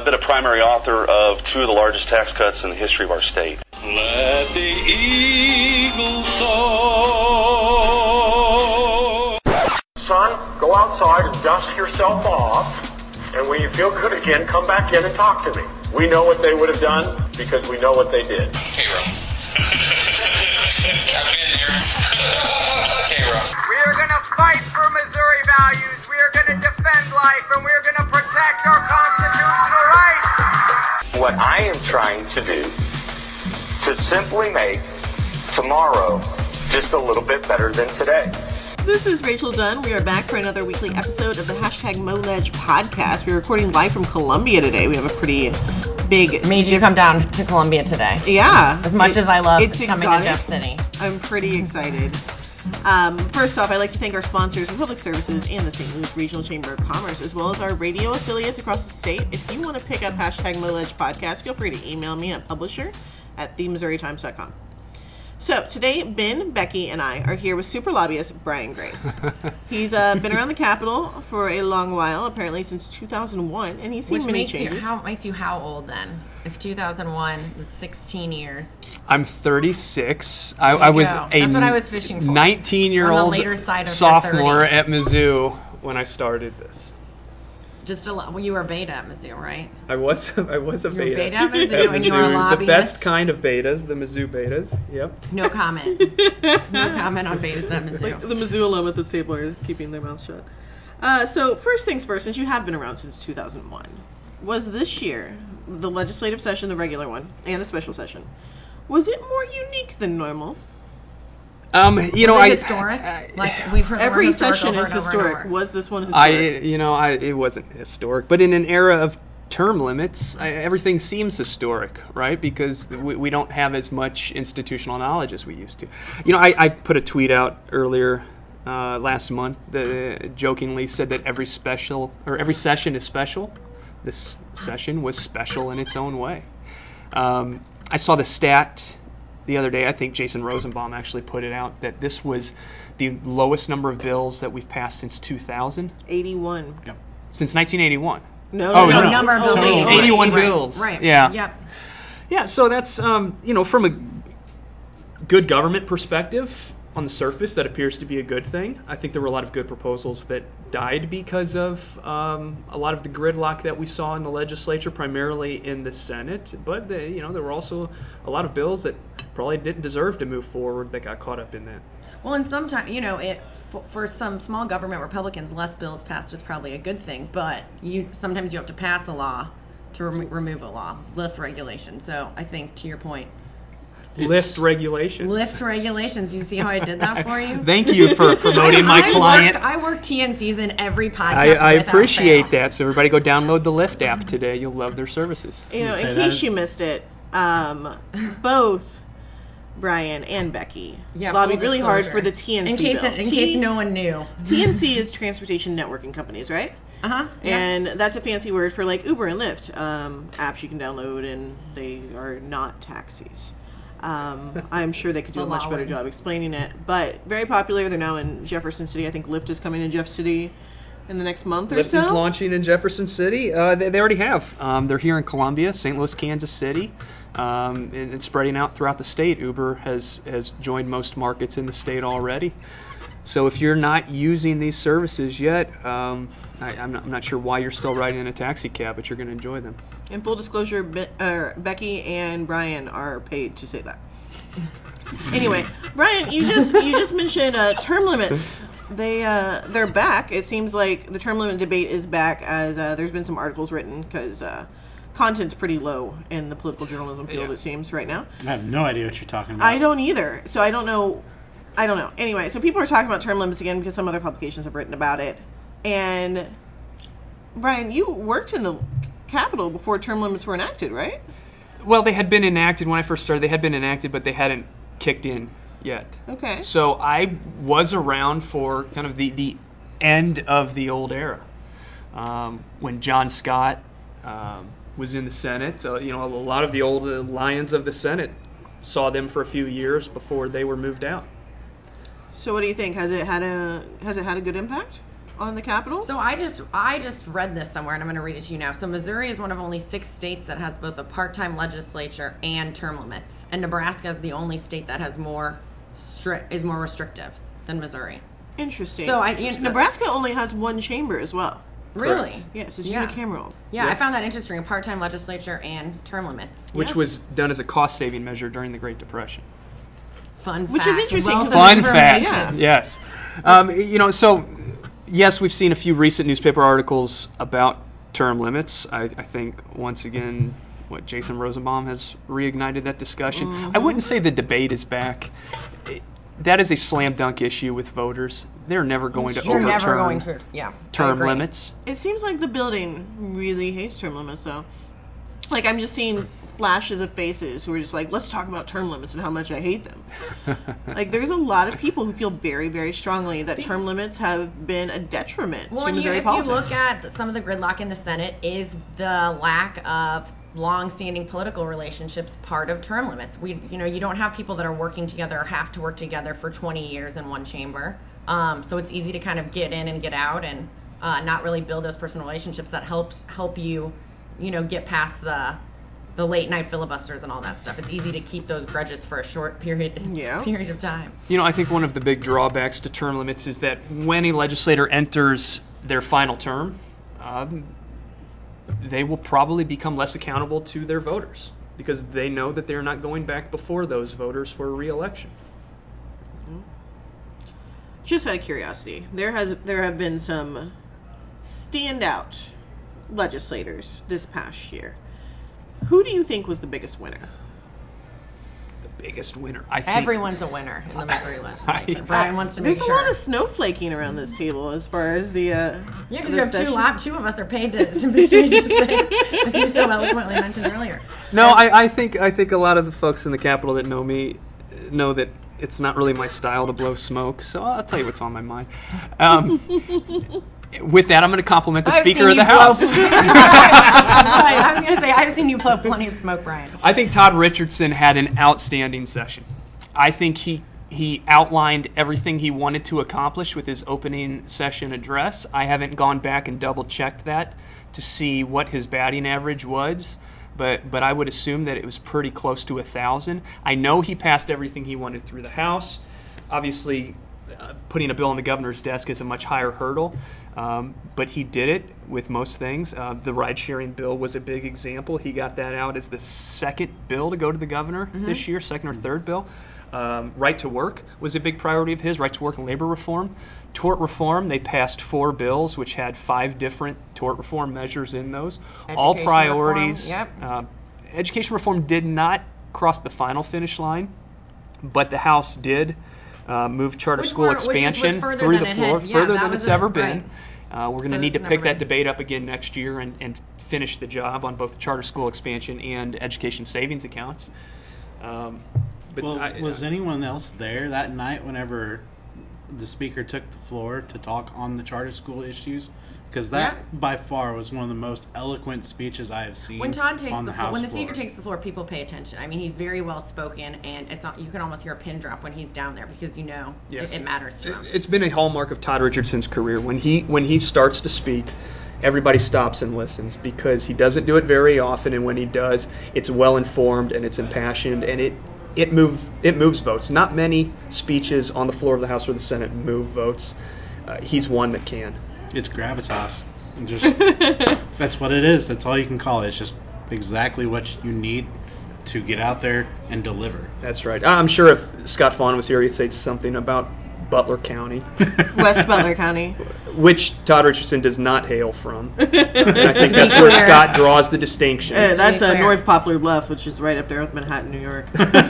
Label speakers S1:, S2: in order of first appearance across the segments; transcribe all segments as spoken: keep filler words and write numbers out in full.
S1: been a primary author of two of the largest tax cuts in the history of our state.
S2: Let the eagles soar.
S3: Son, go outside and dust yourself off, and when you feel good again, come back in and talk to me. We know what they would have done because we know what they did.
S4: K-Row. I've been there. K-Row.
S5: We are going to fight for Missouri values. We are going to defend life, and we are going to protect our constitutional rights.
S3: What I am trying to do to simply make tomorrow just a little bit better than today.
S6: This is Rachel Dunn. We are back for another weekly episode of the hashtag MoLedge podcast. We're recording live from Columbia today. We have a pretty big...
S7: Made you come down to Columbia today.
S6: Yeah.
S7: As much
S6: it,
S7: as I love
S6: it's
S7: coming
S6: exotic.
S7: to Jeff City.
S6: I'm pretty excited. Um, first off, I'd like to thank our sponsors, Republic Services and the Saint Louis Regional Chamber of Commerce, as well as our radio affiliates across the state. If you want to pick up hashtag MoLedge podcast, feel free to email me at publisher at the missouri times dot com. So today, Ben, Becky, and I are here with super lobbyist Brian Grace. He's uh, been around the Capitol for a long while, apparently since two thousand one, and he's seen
S7: Which
S6: many
S7: makes
S6: changes.
S7: You, how makes you how old then? If two thousand one, that's sixteen years.
S8: I'm thirty-six. I,
S7: There you
S8: I was
S7: go.
S8: a
S7: That's what I was fishing for.
S8: nineteen-year-old
S7: On the later side of your
S8: sophomore
S7: thirties.
S8: at Mizzou when I started this.
S7: Just a lot. Well, you were beta at Mizzou, right?
S8: I was I was a
S7: You were
S8: beta.
S7: beta at Mizzou and you were a
S8: The
S7: lobbyist?
S8: best kind of betas, the Mizzou betas. Yep.
S7: No comment. No comment on betas at Mizzou.
S6: Like the Mizzou alum at this table are keeping their mouths shut. Uh, so first things first, since you have been around since two thousand one, was this year, the legislative session, the regular one, and the special session, was it more unique than normal?
S8: Um, you know,
S7: Was it
S8: I
S7: historic?
S8: I,
S7: like we've heard the word
S6: Every
S7: historic
S6: session
S7: over
S6: is
S7: and over and
S6: historic.
S7: over.
S6: Was this one
S8: I
S6: historic?
S8: you know, I it wasn't historic, but in an era of term limits, I, everything seems historic, right? Because we, we don't have as much institutional knowledge as we used to. You know, I, I put a tweet out earlier uh, last month that jokingly said that every special or every session is special. This session was special in its own way. Um, I saw the stat the other day. I think Jason Rosenbaum actually put it out that this was the lowest number of bills that we've passed since two thousand.
S6: eighty-one.
S8: Yep. Since nineteen eighty-one.
S6: No,
S8: Oh,
S6: no,
S8: is
S6: no.
S8: it-
S7: number of bills.
S6: Oh,
S7: eighty-one.
S8: eighty-one
S7: Right,
S8: bills.
S7: Right.
S8: Yeah.
S7: Yep.
S8: Yeah, so that's, um, you know, from a good government perspective, on the surface, that appears to be a good thing. I think there were a lot of good proposals that died because of um, a lot of the gridlock that we saw in the legislature, primarily in the Senate. But, the, you know, there were also a lot of bills that probably didn't deserve to move forward that got caught up in that.
S7: Well, and sometimes, you know, it for, for some small government Republicans, less bills passed is probably a good thing. But you sometimes you have to pass a law to rem- remove a law, lift regulation. So I think, to your point,
S8: Lift regulations.
S7: lift regulations. You see how I did that for you?
S8: Thank you for promoting my
S7: I
S8: client.
S7: Work, I work T N Cs in every podcast.
S8: I, I
S7: without
S8: appreciate
S7: fail.
S8: that. So everybody go download the Lyft app today. You'll love their services.
S6: You know,
S9: Say
S6: in
S9: that
S6: case
S9: is-
S6: you missed it, um, both Brian and Becky
S7: Yeah,
S6: lobbied
S7: full
S6: really hard
S7: disclosure.
S6: for the T N C
S7: In case
S6: bill.
S7: it, in
S6: T-
S7: case no one knew.
S6: T N C is Transportation Networking Companies, right?
S7: Uh huh. Yeah.
S6: And that's a fancy word for like Uber and Lyft, um, apps you can download, and they are not taxis. Um, I'm sure they could do a
S7: The
S6: much
S7: law
S6: better
S7: would.
S6: job explaining it, but very popular. They're now in Jefferson City. I think Lyft is coming in Jeff City in the next month or
S8: Lyft
S6: so.
S8: is launching in Jefferson City. Uh, they, they already have. Um, they're here in Columbia, Saint Louis, Kansas City. Um, and it's spreading out throughout the state. Uber has, has joined most markets in the state already. So if you're not using these services yet, um, I, I'm, not, I'm not sure why you're still riding in a taxi cab, but you're going to enjoy them.
S6: In full disclosure, Be- uh, Becky and Brian are paid to say that. Anyway, Brian, you just you just mentioned uh, term limits. They uh, they're back. It seems like the term limit debate is back, as uh, there's been some articles written because uh, content's pretty low in the political journalism field.
S8: Yeah.
S6: It seems right now.
S9: I have no idea what you're talking about.
S6: I don't either. So I don't know. I don't know. Anyway, so people are talking about term limits again because some other publications have written about it. And Brian, you worked in the Capitol before term limits were enacted, right?
S8: Well, they had been enacted when I first started. They had been enacted, but they hadn't kicked in yet.
S6: Okay.
S8: So I was around for kind of the, the end of the old era. Um, when John Scott um, was in the Senate, uh, you know, a lot of the old uh, lions of the Senate saw them for a few years before they were moved out.
S6: So what do you think? Has it had a has it had a good impact? on the Capitol?
S7: So I just I just read this somewhere, and I'm going to read it to you now. So Missouri is one of only six states that has both a part-time legislature and term limits, and Nebraska is the only state that has more strict is more restrictive than Missouri.
S6: Interesting.
S7: So I you know,
S6: Nebraska only has one chamber as well.
S7: Really?
S8: Correct.
S6: Yes, it's
S7: Yeah.
S6: unicameral.
S7: Yeah, I found that interesting. A part-time legislature and term limits.
S8: Which
S6: Yes.
S8: was done as a cost-saving measure during the Great Depression.
S7: Fun
S6: Which is
S7: fact.
S6: interesting,
S7: Wealth
S6: 'cause
S7: of
S8: Fun
S7: information.
S8: facts,
S6: Yeah.
S8: yes. Um, you know, so yes, we've seen a few recent newspaper articles about term limits. I, I think once again, what Jason Rosenbaum has reignited that discussion.
S6: Mm-hmm.
S8: I wouldn't say the debate is back. It- that is a slam dunk issue with voters. They're never going to
S7: You're
S8: overturn
S7: never going to, yeah. I
S8: term
S7: agree.
S8: limits.
S6: It seems like the building really hates term limits, though. Like, I'm just seeing flashes of faces who are just like, let's talk about term limits and how much I hate them. Like, there's a lot of people who feel very, very strongly that term limits have been a detriment
S7: Well,
S6: to
S7: and you,
S6: Missouri
S7: if
S6: politics.
S7: you look at some of the gridlock in the Senate, is the lack of long-standing political relationships part of term limits. We, you know, you don't have people that are working together or have to work together for twenty years in one chamber. Um, so it's easy to kind of get in and get out and uh, not really build those personal relationships that helps help you, you know, get past the the late night filibusters and all that stuff. It's easy to keep those grudges for a short period
S6: Yeah.
S7: period of time.
S8: You know, I think one of the big drawbacks to term limits is that when a legislator enters their final term, um, they will probably become less accountable to their voters because they know that they're not going back before those voters for a re-election.
S6: Just out of curiosity, there has there have been some standout legislators this past year. Who do you think was the biggest winner?
S8: The biggest winner, I think.
S7: Everyone's a winner in the Missouri legislature. Brian wants to
S6: There's
S7: make
S6: a
S7: sure.
S6: lot of snowflaking around this table as far as the uh,
S7: Yeah, because
S6: the
S7: you have two
S6: session.
S7: lap. Two of us are paid to, to be paid to say, as you so eloquently mentioned earlier.
S8: No, I, I think I think a lot of the folks in the Capitol that know me know that it's not really my style to blow smoke. So I'll tell you what's on my mind. Um, with that, I'm going to compliment the
S7: I've
S8: Speaker
S7: seen
S8: of the
S7: you blow-
S8: House.
S7: Right, I was going to say, I've seen you blow plenty of smoke, Brian.
S8: I think Todd Richardson had an outstanding session. I think he he outlined everything he wanted to accomplish with his opening session address. I haven't gone back and double checked that to see what his batting average was, but but I would assume that it was pretty close to a thousand. I know he passed everything he wanted through the House. Obviously, uh, putting a bill on the governor's desk is a much higher hurdle, um, but he did it with most things. Uh, the ride-sharing bill was a big example. He got that out as the second bill to go to the governor this year, second or third bill. Um, right to work was a big priority of his, right to work and labor reform. Tort reform, they passed four bills which had five different tort reform measures in those. All
S7: Education
S8: priorities.
S7: reform, yep.
S8: Uh, education reform did not cross the final finish line, but the House did uh, move charter
S7: Which
S8: school
S7: were- which was
S8: expansion
S7: further
S8: through
S7: than
S8: the
S7: it
S8: floor,
S7: had- yeah,
S8: further
S7: that
S8: than
S7: was
S8: it's
S7: a-
S8: ever been.
S7: right.
S8: Uh, we're going to
S7: Furthest
S8: need to
S7: it's
S8: pick
S7: ever
S8: that
S7: been.
S8: debate up again next year and, and finish the job on both charter school expansion and education savings accounts. Um, but
S9: Well,
S8: I-
S9: was anyone else there that night whenever the speaker took the floor to talk on the charter school issues? Because that,
S7: Yeah.
S9: by far, was one of the most eloquent speeches I have seen
S7: When Todd takes
S9: on
S7: the,
S9: the,
S7: floor,
S9: House
S7: when the
S9: floor.
S7: speaker takes the floor, people pay attention. I mean, he's very well spoken, and it's not, you can almost hear a pin drop when he's down there because you know
S8: Yes.
S7: it, it matters to him.
S8: It's been a hallmark of Todd Richardson's career. When he when he starts to speak, everybody stops and listens because he doesn't do it very often, and when he does, it's well informed and it's impassioned and it it move it moves votes. Not many speeches on the floor of the House or the Senate move votes. Uh, he's one that can.
S9: It's gravitas. And just that's what it is. That's all you can call it. It's just exactly what you need to get out there and deliver.
S8: That's right. I'm sure if Scott Fawn was here, he'd say something about Butler County,
S6: West Butler County.
S8: which Todd Richardson does not hail from. And I think that's where Scott draws the distinction.
S6: Uh, that's uh,
S7: clear.
S6: North Poplar Bluff, which is right up there with Manhattan, New York.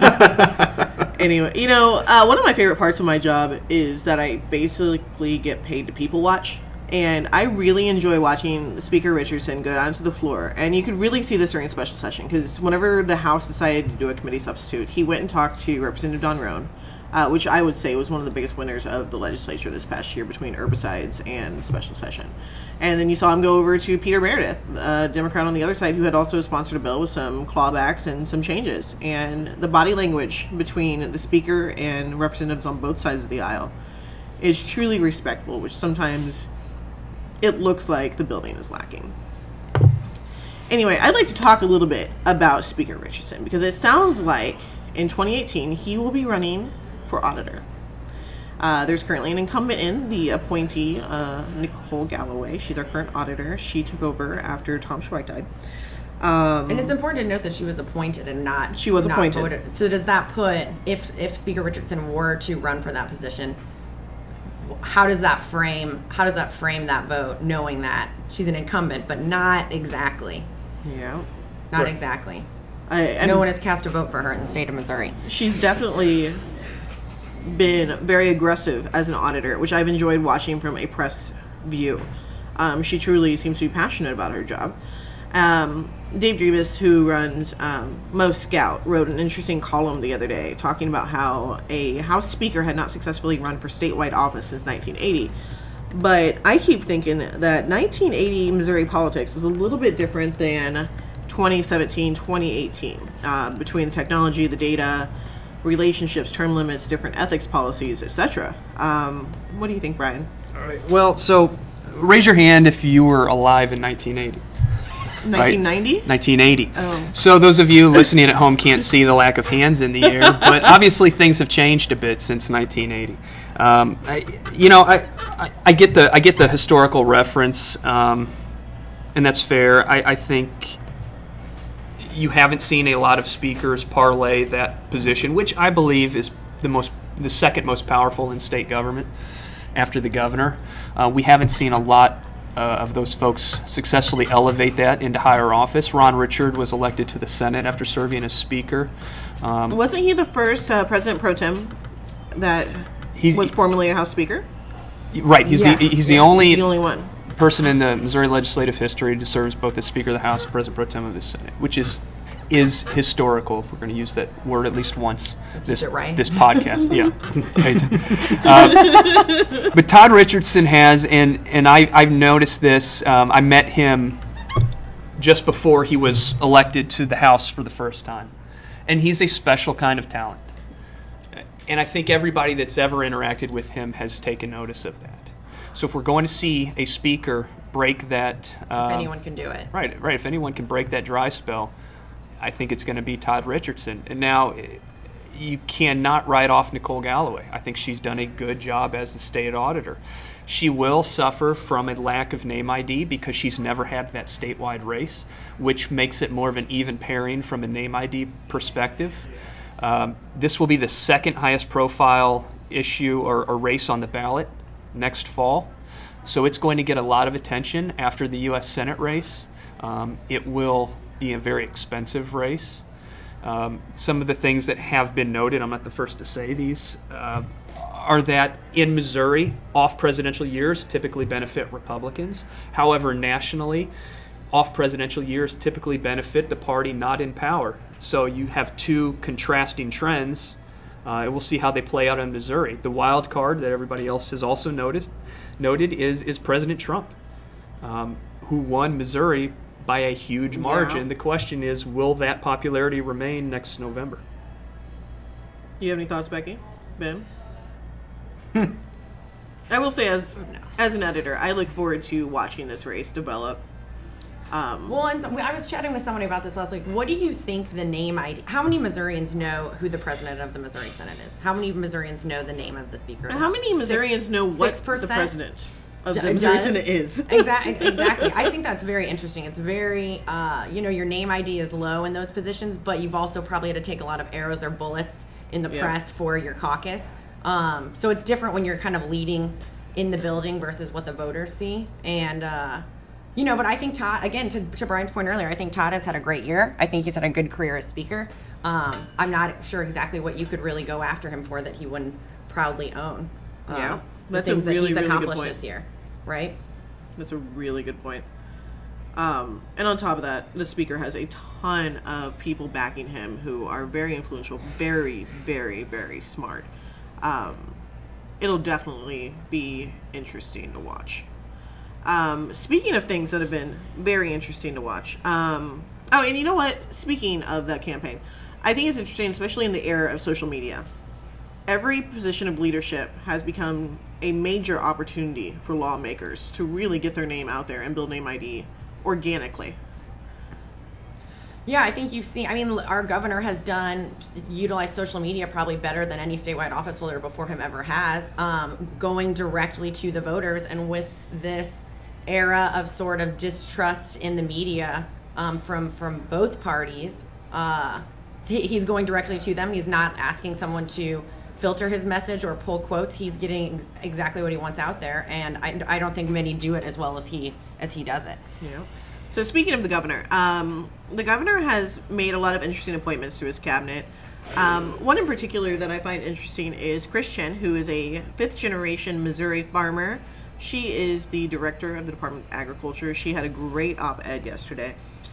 S6: Anyway, you know, uh, one of my favorite parts of my job is that I basically get paid to people watch. And I really enjoy watching Speaker Richardson go down to the floor. And you could really see this during special session, because whenever the House decided to do a committee substitute, he went and talked to Representative Don Roan, uh, which I would say was one of the biggest winners of the legislature this past year between herbicides and special session. And then you saw him go over to Peter Meredith, a Democrat on the other side, who had also sponsored a bill with some clawbacks and some changes. And the body language between the Speaker and representatives on both sides of the aisle is truly respectful, which sometimes it looks like the building is lacking. Anyway, I'd like to talk a little bit about Speaker Richardson, because it sounds like in twenty eighteen he will be running for auditor. Uh, there's currently an incumbent in, the appointee, uh, Nicole Galloway. She's our current auditor. She took over after Tom Schweik died. Um,
S7: and it's important to note that she was appointed and not
S6: she was
S7: not
S6: appointed.
S7: Voted. So does that put, if if Speaker Richardson were to run for that position, how does that frame how does that frame that vote, knowing that she's an incumbent, but not exactly?
S6: Yeah,
S7: not
S6: right.
S7: exactly.
S6: I,
S7: no one has cast a vote for her in the state of Missouri.
S6: She's definitely been very aggressive as an auditor, which I've enjoyed watching from a press view. Um, she truly seems to be passionate about her job. Um, Dave Drebus, who runs um, Most Scout, wrote an interesting column the other day talking about how a House Speaker had not successfully run for statewide office since nineteen eighty. But I keep thinking that nineteen eighty Missouri politics is a little bit different than twenty seventeen, twenty eighteen. Uh, between the technology, the data, relationships, term limits, different ethics policies, et cetera. Um, what do you think, Brian?
S8: All right. Well, so raise your hand if you were alive in nineteen eighty.
S6: nineteen ninety?
S8: Right? nineteen eighty.
S6: Oh.
S8: So those of you listening at home can't see the lack of hands in the air, but obviously things have changed a bit since nineteen eighty. Um, I, you know, I, I, I get the I get the historical reference, um, and that's fair. I, I think you haven't seen a lot of speakers parlay that position, which I believe is the most the second most powerful in state government after the governor. Uh, we haven't seen a lot Uh, of those folks successfully elevate that into higher office. Ron Richard was elected to the Senate after serving as Speaker. Um,
S6: Wasn't he the first uh, President Pro Tem that
S8: he's,
S6: was formerly a House Speaker?
S8: Right. He's
S6: yes.
S8: the he's
S6: yes,
S8: the only
S6: he's the only one
S8: person in the Missouri legislative history to serve as both the Speaker of the House and President Pro Tem of the Senate, which is is historical, if we're going to use that word at least once
S7: Let's
S8: this
S7: use it right.
S8: this podcast. Yeah. uh, but Todd Richardson has, and and I I've noticed this. Um, I met him just before he was elected to the House for the first time, and he's a special kind of talent. And I think everybody that's ever interacted with him has taken notice of that. So if we're going to see a speaker break that, um,
S7: if anyone can do it,
S8: right, right. If anyone can break that dry spell, I think it's going to be Todd Richardson. And now, you cannot write off Nicole Galloway. I think she's done a good job as the state auditor. She will suffer from a lack of name I D because she's never had that statewide race, which makes it more of an even pairing from a name I D perspective. Um, this will be the second highest profile issue or, or race on the ballot next fall. So it's going to get a lot of attention after the U S Senate race. Um, it will be a very expensive race. Um, some of the things that have been noted, I'm not the first to say these, uh, are that in Missouri, off-presidential years typically benefit Republicans. However, nationally, off-presidential years typically benefit the party not in power. So you have two contrasting trends, uh, and we'll see how they play out in Missouri. The wild card that everybody else has also noted, noted is, is President Trump, um, who won Missouri by a huge margin.
S6: Yeah.
S8: The question is, will that popularity remain next November?
S6: You have any thoughts, Becky? Ben? I will say, as as an editor, I look forward to watching this race develop. Um,
S7: well, and so, I was chatting with somebody about this last week. What do you think the name I D? How many Missourians know who the president of the Missouri Senate is? How many Missourians know the name of the Speaker?
S6: How many Missourians
S7: Six,
S6: know what
S7: six percent?
S6: the president of
S7: D-
S6: the Missouri
S7: does?
S6: Senate is?
S7: exactly, exactly. I think that's very interesting. It's very, uh, you know, your name I D is low in those positions, but you've also probably had to take a lot of arrows or bullets in the
S6: Yeah.
S7: press for your caucus. Um, so it's different when you're kind of leading in the building versus what the voters see. And, uh, you know, but I think Todd, again, to, to Brian's point earlier, I think Todd has had a great year. I think he's had a good career as Speaker. Um, I'm not sure exactly what you could really go after him for that he wouldn't proudly own. Uh,
S6: Yeah,
S7: the
S6: that's a
S7: things
S6: really,
S7: that he's
S6: really good
S7: accomplished
S6: point.
S7: this year, right?
S6: That's a really good point. Um, and on top of that, the Speaker has a ton of people backing him who are very influential, very, very, very smart. Um, it'll definitely be interesting to watch. Um, speaking of things that have been very interesting to watch. Um, oh, and you know what? Speaking of that campaign, I think it's interesting, especially in the era of social media. every position of leadership has become a major opportunity for lawmakers to really get their name out there and build name I D organically.
S7: Yeah, I think you've seen, I mean, our governor has done, utilized social media probably better than any statewide office holder before him ever has, um, going directly to the voters. And with this era of sort of distrust in the media um, from, from both parties, uh, he, he's going directly to them. He's not asking someone to filter his message or pull quotes. He's getting ex- exactly what he wants out there. And I, I don't think many do it as well as he, as he does it.
S6: Yeah. So speaking of the governor, um, the governor has made a lot of interesting appointments to his cabinet. Um, one in particular that I find interesting is Chris Chen, who is a fifth-generation Missouri farmer. She is the director of the Department of Agriculture. She had a great op-ed yesterday.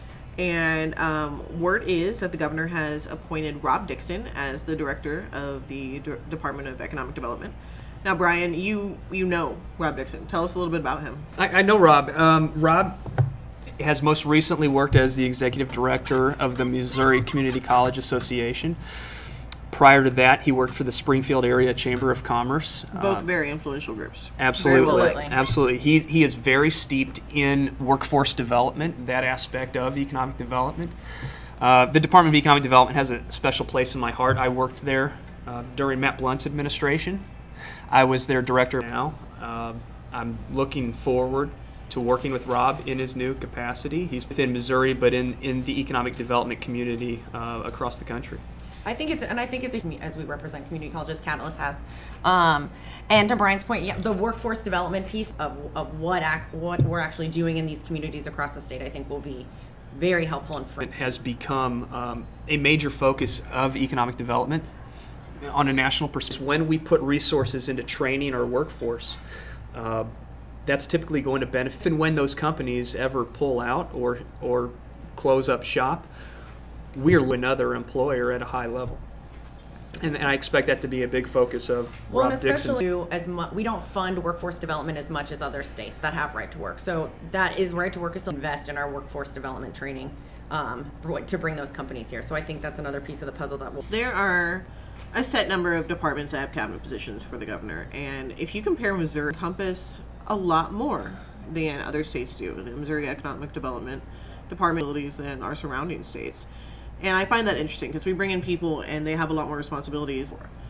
S6: And um, word is that the governor has appointed Rob Dixon as the director of the D- Department of Economic Development. Now, Brian, you you know Rob Dixon. Tell us a little bit about him.
S8: I, I know Rob. Um, Rob has most recently worked as the executive director of the Missouri Community College Association. Prior to that, he worked for the Springfield Area Chamber of Commerce.
S6: Both
S8: uh,
S6: very influential groups.
S8: Absolutely.
S6: Very well
S8: Absolutely. He, he is very steeped in workforce development, that aspect of economic development. Uh, the Department of Economic Development has a special place in my heart. I worked there uh, during Matt Blunt's administration. I was their director now. Uh, I'm looking forward to working with Rob in his new capacity. He's within Missouri, but in, in the economic development community uh, across the country.
S7: I think it's, and I think it's, a, as we represent community colleges, Catalyst has. Um, and to Brian's point, yeah, the workforce development piece of, of what act, what we're actually doing in these communities across the state, I think will be very helpful and free.
S8: It has become um, a major focus of economic development on a national perspective. When we put resources into training our workforce, uh, that's typically going to benefit. And when those companies ever pull out or or close up shop, we're another employer at a high level. And, and I expect that to be a big focus of
S7: well,
S8: Rob
S7: and especially
S8: Dixon's.
S7: as mu- we don't fund workforce development as much as other states that have right to work. So that is right to work is to invest in our workforce development training um, for, to bring those companies here. So I think that's another piece of the puzzle that will.
S6: There are a set number of departments that have cabinet positions for the governor, and if you compare Missouri, encompass a lot more than other states do. The Missouri Economic Development Department abilities than our surrounding states. And I find that interesting because we bring in people and they have a lot more responsibilities.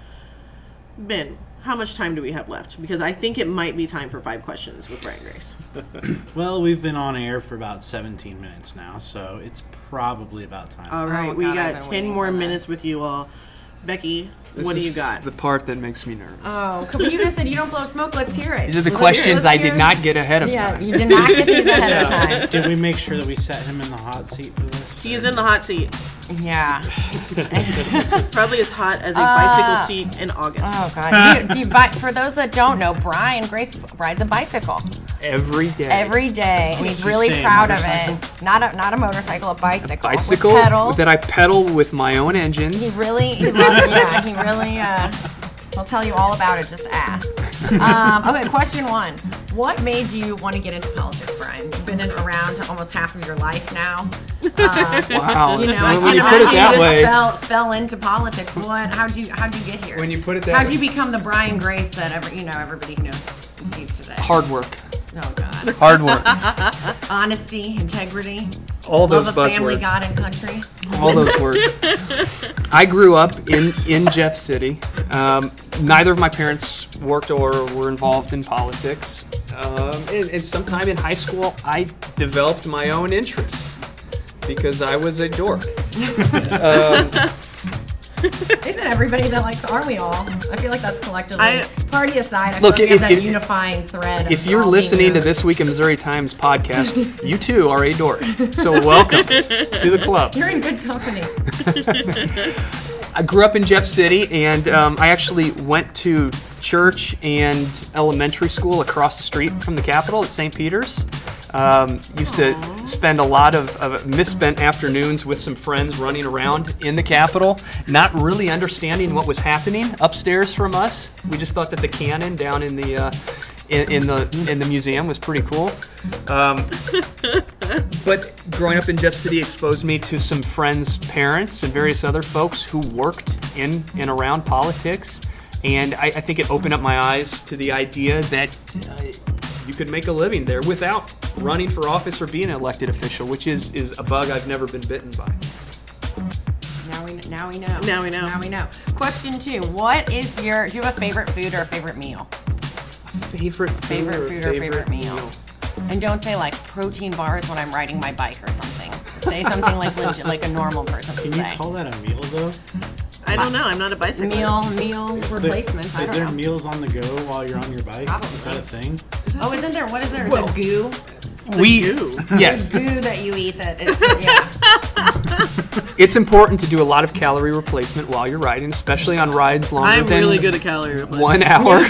S6: Ben, how much time do we have left? Because I think it might be time for five questions with Brian Grace.
S9: Well, we've been on air for about seventeen minutes now, so it's probably about time.
S6: All right,
S7: Oh,
S6: we
S7: God, I've
S6: got
S7: been
S6: ten
S7: waiting
S6: more
S7: for
S6: minutes
S7: this.
S6: with you all. Becky,
S8: This
S6: what do you
S8: is
S6: got?
S8: the part that makes me nervous.
S7: Oh, but you just said you don't blow smoke. Let's hear it.
S8: These are the
S7: Let's
S8: questions
S7: hear it.
S8: I
S7: Let's
S8: did
S7: hear
S8: not
S7: it.
S8: get ahead of
S7: Yeah,
S8: time.
S7: you did not get these ahead of time.
S9: Did we make sure that we set him in the hot seat for this?
S6: He is in the hot seat.
S7: Yeah.
S6: Probably as hot as a bicycle seat in August.
S7: Oh God. you, you, but for those that don't know, Brian Grace rides a bicycle
S8: Every day.
S7: every day, and he's
S9: you
S7: really
S9: say,
S7: proud of
S9: motorcycle?
S7: it. Not a not a motorcycle, a bicycle.
S8: Bicycle
S7: with pedals.
S8: that I pedal with my own
S7: He
S8: engines.
S7: really, he loves, yeah, he really. Uh, he'll tell you all about it. Just ask. Um, okay, question one. What made you want to get into politics, Brian? You've been in, around almost half of your life now. Uh,
S8: Wow.
S7: You know,
S8: So
S7: I
S8: when
S7: can't
S8: you put
S7: imagine
S8: it that
S7: you
S8: way,
S7: just fell, fell into politics. What? How'd you How'd you get here?
S8: when you put it that
S7: How'd
S8: way,
S7: you become the Brian Grace that every you know everybody knows sees today?
S8: hard work.
S7: Oh God.
S8: Hard work.
S7: Honesty, integrity,
S8: All those
S7: love of family,
S8: buzzwords.
S7: God, and country.
S8: All those words. I grew up in, in Jeff City. Um, neither of my parents worked or were involved in politics. Um, and, and sometime in high school, I developed my own interests because I was a dork. um,
S7: Isn't everybody that likes? Aren't we all? I feel like that's collectively.
S6: I-
S7: party aside, I
S8: Look,
S7: feel like we
S8: if-
S7: have that
S8: if-
S7: unifying thread.
S8: if
S7: of
S8: you're
S7: all
S8: listening
S7: being
S8: to This Week in Missouri Times podcast, you too are a dork. So welcome to the club.
S7: You're in good company.
S8: I grew up in Jeff City, and um, I actually went to church and elementary school across the street from the Capitol at Saint Peter's. Um, used to spend a lot of, of misspent afternoons with some friends running around in the Capitol, not really understanding what was happening upstairs from us. We just thought that the cannon down in the uh, in, in the in the museum was pretty cool. Um, but growing up in Jeff City exposed me to some friends' parents and various other folks who worked in and around politics. And I, I think it opened up my eyes to the idea that uh, you could make a living there without running for office or being an elected official, which is, is a bug I've never been bitten by.
S7: Now we, now we know.
S6: Now we know.
S7: Now we know. Question two. What is your, do you have a favorite food or a favorite meal?
S8: Favorite food,
S7: Favorite
S8: or
S7: food or favorite meal? And don't say like protein bars when I'm riding my bike or something. Say something like legit, like a normal person would
S9: Can you
S7: say.
S9: call that a meal, though?
S6: I don't know. I'm not a bicyclist.
S7: Meal, meal
S9: Is there-
S7: replacement. I
S9: Is
S7: don't
S9: there
S7: know.
S9: meals on the go while you're on your bike?
S7: Probably.
S9: Is that a thing?
S7: Oh, isn't there? What is there? Is it goo?
S8: We,
S6: goo.
S8: yes.
S7: Goo that you eat that is, yeah.
S8: It's important to do a lot of calorie replacement while you're riding, especially on rides longer
S6: I'm
S8: than
S6: really good at calorie replacement.
S8: one hour.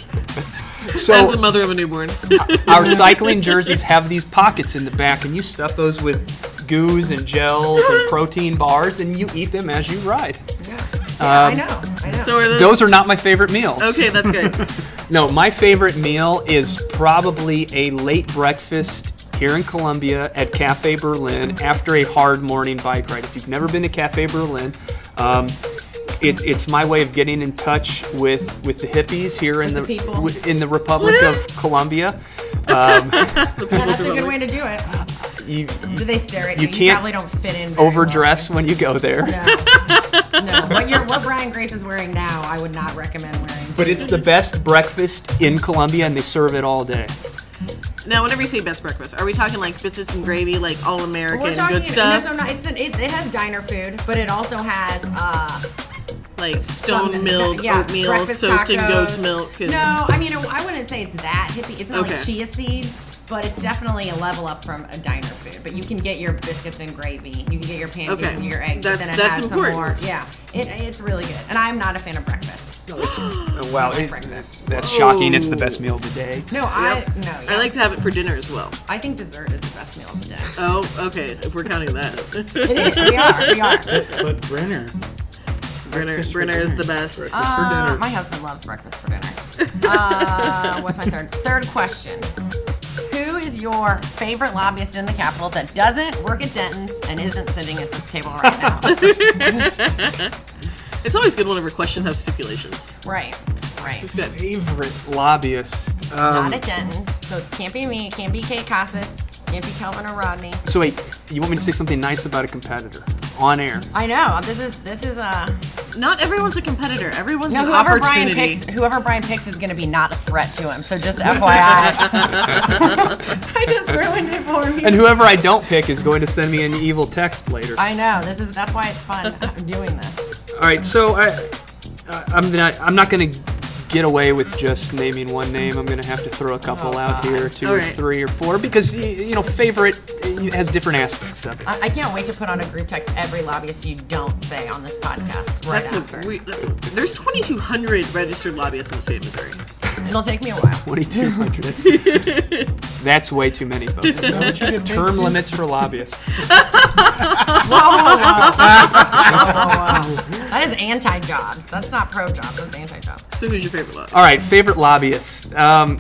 S8: So
S6: As the mother of a newborn.
S8: our cycling jerseys have these pockets in the back, and you stuff those with goos and gels and protein bars, and you eat them as you ride.
S7: Yeah,
S8: Um,
S7: I know. I know.
S6: So are those,
S8: Those are not my favorite meals.
S6: okay, that's good.
S8: No, my favorite meal is probably a late breakfast here in Columbia at Cafe Berlin after a hard morning bike ride. If you've never been to Cafe Berlin, um, it, it's my way of getting in touch with, with the hippies here in
S7: With
S8: the,
S7: the people.
S8: w- in the Republic of Columbia. Um,
S7: Yeah, that's a good way to do it.
S8: you
S7: Do they stare at
S8: You
S7: you?
S8: can't
S7: probably don't fit in. Very
S8: overdress when you go there.
S7: Well. No. No. What, you're, what Brian Grace is wearing now, I would not recommend wearing.
S8: But it's the best breakfast in Columbia, and they serve it all day.
S6: Now, whenever you say best breakfast, are we talking like biscuits and gravy, like all American
S7: We're talking.
S6: good stuff?
S7: No, so not, it's an, it, it has diner food, but it also has. Uh,
S6: Like stone
S7: Some-
S6: milled
S7: yeah,
S6: oatmeal
S7: breakfast
S6: soaked in
S7: tacos.
S6: goat's milk. And,
S7: No, I mean, I wouldn't say it's that hippie. It's not
S6: Okay.
S7: like chia seeds, but it's definitely a level up from a diner food. But you can get your biscuits and gravy. You can get your pancakes
S6: Okay.
S7: and your eggs.
S6: That's-
S7: but then it
S6: that's
S7: has
S6: important.
S7: Some more, yeah, it, it's really good. And I'm not a fan of breakfast.
S8: Oh, wow,
S7: like
S8: it-
S7: breakfast.
S8: that's shocking. It's the best meal of the day.
S7: No, I
S6: Yep.
S7: no. Yeah.
S6: I like to have it for dinner as well.
S7: I think dessert is the best meal of the day.
S6: Oh, okay. If we're counting that,
S7: It is. We are. We are.
S9: But Brenner,
S6: Brenner,
S9: Breakfast for
S6: Brenner is
S9: dinner.
S6: the best.
S7: Uh, my husband loves breakfast for dinner. Uh, what's my third? Third question. Who is your favorite lobbyist in the Capitol that doesn't work at Denton's and isn't sitting at this table right now?
S6: It's always good whenever questions have stipulations.
S7: Right, right.
S6: It's good.
S8: Favorite lobbyist. Um,
S7: Not at Denton's, so it can't be me. It can't be Kate Casas. Can't be Kelvin or Rodney.
S8: so wait, you want me to say something nice about a competitor on air?
S7: I know. This is this is a
S6: Not everyone's a competitor. Everyone's
S7: no.
S6: an
S7: Whoever Brian
S6: opportunity.
S7: picks, whoever Brian picks is going to be not a threat to him. So just F Y I. I just ruined it for me.
S8: And whoever I don't pick is going to send me an evil text later.
S7: I know. This is that's why it's fun doing this.
S8: All right, so I, I I'm not I'm not going to get away with just naming one name. I'm going to have to throw a couple
S7: Oh,
S8: out
S7: God.
S8: here, two
S6: All
S8: or
S6: right.
S8: three or four, because y- you know, favorite uh, has different aspects of it.
S7: I, I can't wait to put on a group text every lobbyist you don't say on this podcast right
S6: That's
S7: after.
S6: a, we, that's a, there's twenty-two hundred registered lobbyists in the state of Missouri.
S7: It'll take me a while.
S8: twenty-two hundred. That's, that's way too many, folks.
S9: that what you get paid
S8: Term
S9: for?
S8: limits for lobbyists.
S7: Whoa, whoa, whoa. Whoa, whoa, whoa. That is anti-jobs. That's not pro-jobs. That's anti-jobs.
S6: So who's your favorite lobbyist?
S8: All right, favorite lobbyist. Um,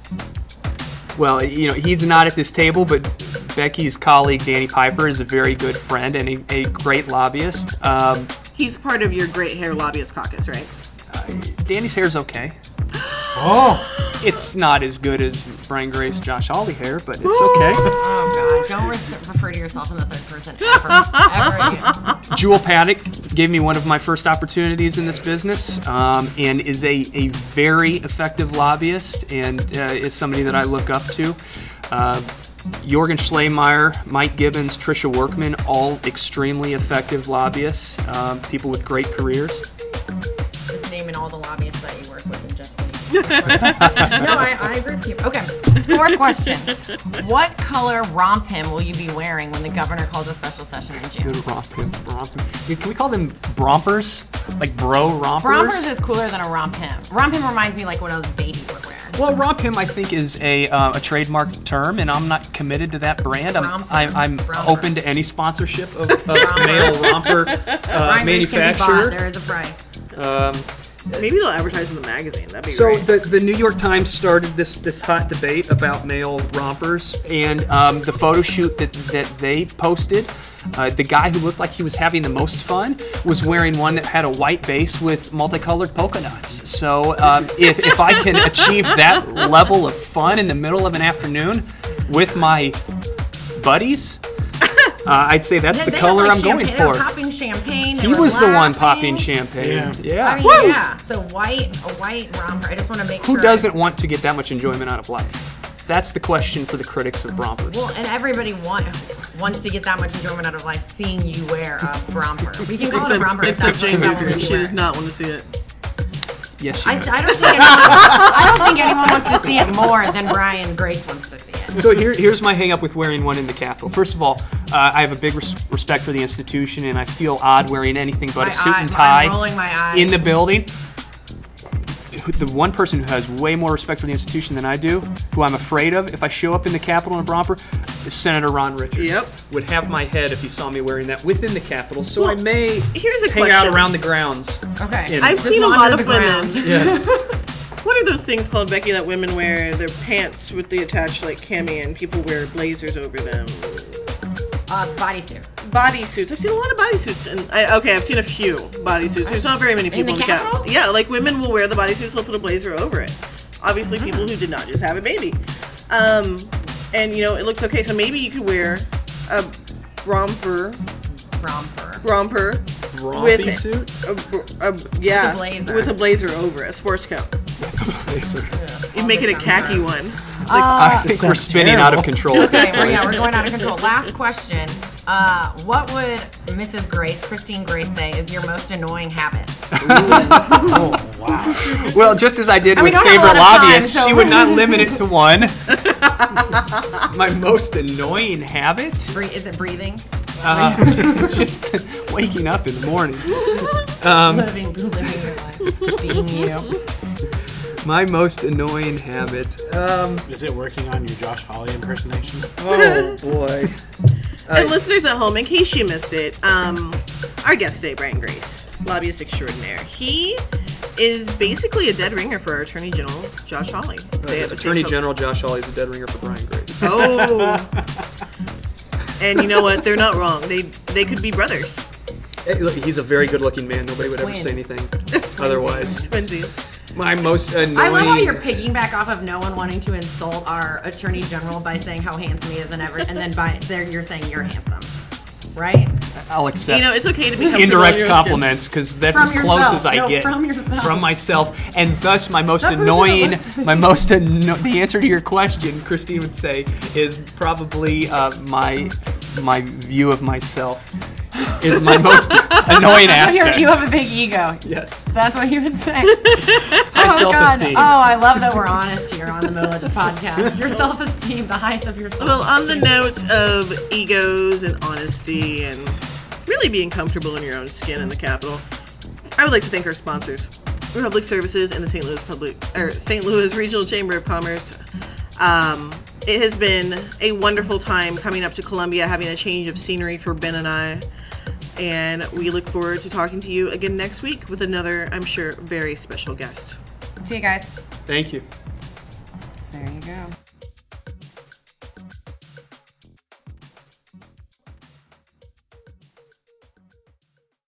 S8: well, you know, he's not at this table, but Becky's colleague Danny Piper is a very good friend and a, a great lobbyist. Um,
S6: He's part of your Great Hair Lobbyist Caucus, right?
S8: Danny's hair's okay.
S9: oh,
S8: It's not as good as Brian Grace, Josh Hawley hair, but it's okay.
S7: Oh, God. Don't re- refer to yourself in the third person ever. Ever again.
S8: Jewel Paddock gave me one of my first opportunities in this business, um, and is a, a very effective lobbyist, and uh, is somebody that I look up to. Uh, Jorgen Schlemeyer, Mike Gibbons, Tricia Workman, all extremely effective lobbyists, um, people with great careers.
S7: Just naming all the lobbyists that you work with in Jeff City. No, I, I agree with you. Okay. Fourth question. What color romp him will you be wearing when the governor calls a special session in June?
S8: Good romp him, romp him. Can we call them brompers? Like bro rompers?
S7: Rompers is cooler than a romp him. Romp him reminds me like what a baby would wear.
S8: Well, romp him, I think, is a uh, a trademark term, and I'm not committed to that brand. I'm
S7: Romper.
S8: I'm, I'm
S7: Romper.
S8: open to any sponsorship of, of
S7: Romper.
S8: male romper uh,
S7: Brian Grace can be bought.
S8: manufacturer.
S7: There is a price.
S8: Um,
S6: Maybe they'll advertise in the magazine. That'd be
S8: So
S6: great.
S8: the, the New York Times started this this hot debate about male rompers, and um, the photo shoot that, that they posted, uh, the guy who looked like he was having the most fun was wearing one that had a white base with multicolored polka dots. So um, if, if I can achieve that level of fun in the middle of an afternoon with my buddies, Uh, I'd say that's
S7: Yeah,
S8: the
S7: they
S8: color
S7: had, like,
S8: I'm going
S7: champagne. They were
S8: for.
S7: popping champagne. They
S8: He
S7: were
S8: was the one
S7: laughing.
S8: popping champagne.
S9: Yeah.
S8: Yeah.
S7: I mean,
S6: Woo!
S7: yeah. So white, a white romper. I just want to make
S8: Who
S7: sure.
S8: doesn't want to get that much enjoyment out of life? That's the question for the critics of rompers.
S7: Well, and everybody want, wants to get that much enjoyment out of life seeing you wear a romper. We can call it a
S6: Except,
S7: romper. if
S6: except
S7: that's
S6: Jane
S7: what
S6: Baker.
S7: you
S6: She
S7: wear.
S6: does not want to see it.
S8: Yes, she
S7: I,
S8: does.
S7: I don't think anyone, I don't think anyone wants to see it more than Brian Grace wants to see it.
S8: So here, here's my hang up with wearing one in the Capitol. First of all, uh, I have a big res- respect for the institution, and I feel odd wearing anything but
S7: My
S8: a suit
S7: eye-
S8: and
S7: I'm
S8: tie
S7: rolling my eyes.
S8: in the building. The one person who has way more respect for the institution than I do, who I'm afraid of if I show up in the Capitol in a romper, is Senator Ron Richards.
S6: Yep.
S8: Would have my head if he saw me wearing that within the Capitol. So
S6: Well,
S8: I may
S6: here's a
S8: hang out
S6: question.
S8: around the grounds.
S7: Okay.
S8: in-
S6: I've
S7: Just
S6: seen a
S7: wander
S6: lot of
S7: the
S6: women.
S7: grounds.
S8: Yes.
S6: What are those things called, Becky, that women wear? Their pants with the attached, like, cami, and people wear blazers over them.
S7: Uh, bodysuit.
S6: Bodysuits. I've seen a lot of bodysuits. and I, Okay, I've seen a few bodysuits. There's not very many people
S7: the
S6: in the Cap-
S7: Capitol?
S6: Yeah, like, women will wear the bodysuits, they'll put a blazer over it. Obviously, people who did not just have a baby. Um, and, you know, it looks okay. So maybe you could wear a romper,
S7: Romper.
S6: romper,
S8: Rompy
S6: with
S8: suit?
S6: a, a, yeah,
S7: With a blazer.
S6: with a blazer over it, a sports coat. You'd make it a
S7: this
S6: khaki
S7: sounds gross.
S6: one.
S8: I think we're
S9: sounds
S8: spinning out of
S9: terrible.
S8: control. at
S7: Okay,
S8: this
S7: we're,
S8: point.
S7: yeah, we're going out of control. Last question. Uh, what would Missus Grace, Christine Grace, say is your most annoying habit?
S9: Oh, wow.
S8: Well, just as I did
S7: And we
S8: with
S7: don't have a
S8: favorite
S7: lot of time,
S8: lobbyists,
S7: so-
S8: she would not limit it to one. My most annoying habit?
S7: Bre- Is it breathing?
S8: Uh, just waking up in the morning. Um,
S7: Living, living your life. Being you.
S8: my most annoying habit. Um,
S9: Is it working on your Josh Hawley impersonation?
S8: oh boy.
S6: And listeners at home, in case you missed it, um, our guest today, Brian Grace, lobbyist extraordinaire. He is basically a dead ringer for our Attorney General, Josh Hawley. They have the same
S8: Attorney
S6: co-
S8: General Josh Hawley is a dead ringer for Brian Grace.
S6: Oh. And you know what? They're not wrong. They they could be brothers.
S8: Hey, look, he's a very good-looking man. Nobody would ever say
S7: Twins.
S8: anything otherwise.
S6: Twinsies.
S8: My most annoying.
S7: I love how you're piggyback off of no one wanting to insult our Attorney General by saying how handsome he is and every, and then by there you're saying you're handsome, right?
S8: I'll accept
S6: You know, it's okay to be comfortable in
S8: indirect
S6: your own
S8: compliments because that's
S7: From
S8: as close
S7: yourself.
S8: as I
S7: No,
S8: get
S7: from yourself.
S8: from myself, and thus my most
S7: That person
S8: annoying,
S7: that listens.
S8: my most anno- the answer to your question, Christine would say, is probably uh, my my view of myself is my most annoying
S7: So you're,
S8: aspect.
S7: you have a big ego.
S8: Yes,
S7: That's what you would say.
S8: my
S7: Oh God!
S8: self-esteem.
S7: Oh, I love that we're honest here on the Millage podcast. Your self-esteem, the height of your self-esteem.
S6: Well, on the notes of egos and honesty and really being comfortable in your own skin in the Capitol, I would like to thank our sponsors, Republic Services and the Saint Louis Public or Saint Louis Regional Chamber of Commerce. Um, it has been a wonderful time coming up to Columbia, having a change of scenery for Ben and I. And we look forward to talking to you again next week with another, I'm sure, very special guest.
S7: See you guys.
S8: Thank you.
S7: There you go.